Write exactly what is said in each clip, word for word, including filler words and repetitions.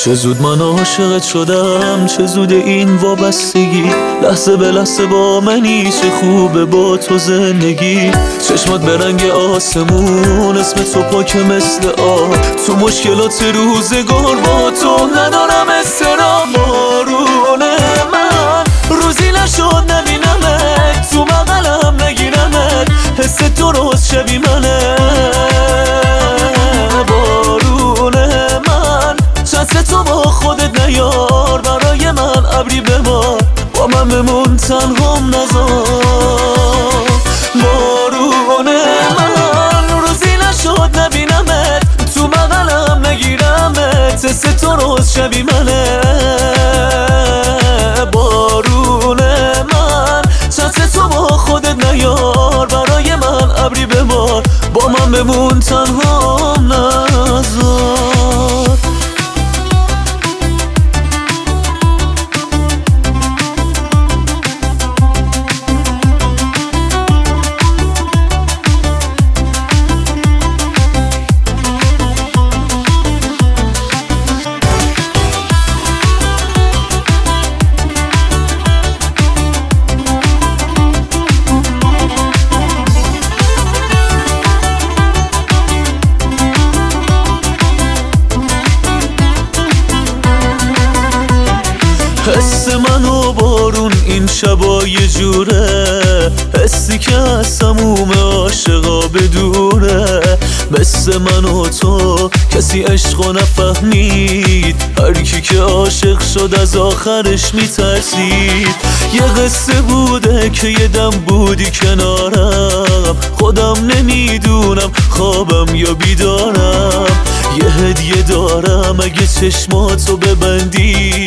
چه زود من عاشقت شدم، چه زود این وابستگی، لحظه به لحظه با منی، چه خوبه با تو زندگی. چشمات به رنگ آسمون، اسم تو پاک مثل آب، تو مشکلات روزگار با تو ندارم استرام. بارون من روزی نشد نبینمت، تو بغلم نگیرمت، حس تو روز شبی منه. بارون من چتر تو با خودت نیار، برای من ابری ببار، با من بمون تنهام نذار. بارون من روزی نشد نبینمت، تو بغلم نگیرمت، حس تو روز شبی منه. بارون من چتر تو با خودت نیار، برای من ابری ببار، با من بمون تنهام نذار. حس من و بارون این شبا یه جوره، حسی که از سموم عاشقا بدوره. مثل من و تو کسی عشقو نفهمید، هر کی که عاشق شد از آخرش میترسید. یه قصه بوده که یه دم بودی کنارم، خودم نمیدونم خوابم یا بیدارم. یه هدیه دارم اگه چشماتو ببندی،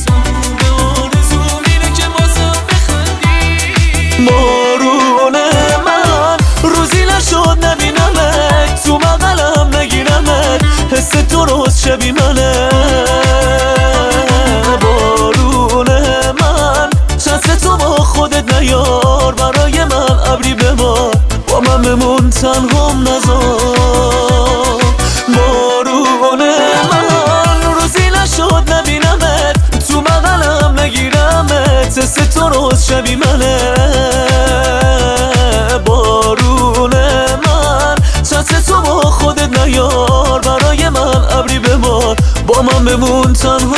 بارون من روزی نشد نبینمت، تو بغلم نگیرمت، حس تو روز شبی منه. بارون من چتر تو با خودت نیار، برای من ابری ببار، با من بمون تنهام نذار. بارون من روزی نشد نبینمت، تو بغلم نگیرمت، حس تو روز شبی منه. بارون من چتر تو با خودت نیار، برای من ابری ببار، با من بمون تنها